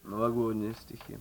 Новогодние стихи.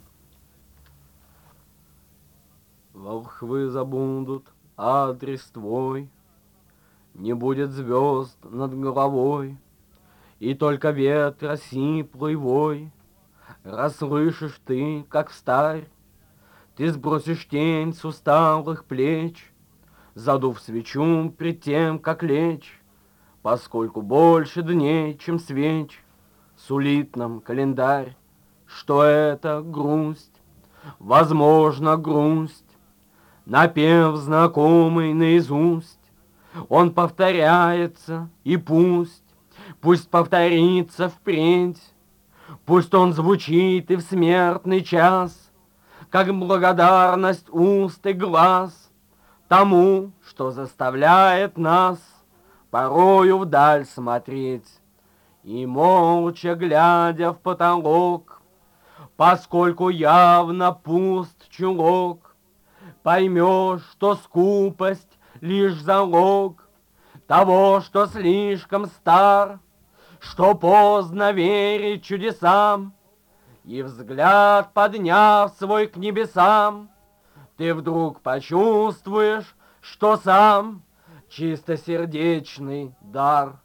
Волхвы забудут адрес твой, не будет звезд над головой, и только ветра сиплый вой. Расслышишь ты, как встарь, ты сбросишь тень с усталых плеч, задув свечу пред тем, как лечь, поскольку больше дней, чем свеч, сулит нам календарь, что это грусть, возможно, грусть, напев знакомый наизусть. Он повторяется, и пусть повторится впредь, пусть он звучит и в смертный час, как благодарность уст и глаз тому, что заставляет нас порою вдаль смотреть и молча глядя в потолок, поскольку явно пуст чулок, поймешь, что скупость лишь залог того, что слишком стар, что поздно верить чудесам, и взгляд, подняв свой к небесам, ты вдруг почувствуешь, что сам чистосердечный дар.